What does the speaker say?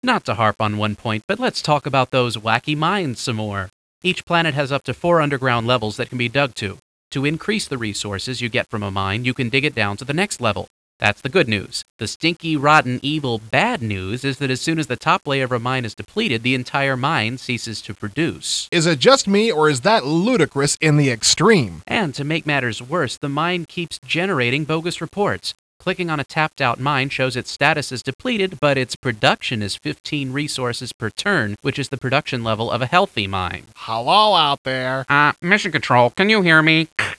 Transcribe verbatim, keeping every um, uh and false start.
Not to harp on one point, but let's talk about those wacky mines some more. Each planet has up to four underground levels that can be dug to. To increase the resources you get from a mine, you can dig it down to the next level. That's the good news. The stinky, rotten, evil, bad news is that as soon as the top layer of a mine is depleted, the entire mine ceases to produce. Is it just me, or is that ludicrous in the extreme? And to make matters worse, the mine keeps generating bogus reports. Clicking on a tapped-out mine shows its status is depleted, but its production is fifteen resources per turn, which is the production level of a healthy mine. Hello out there. Uh, Mission Control, can you hear me?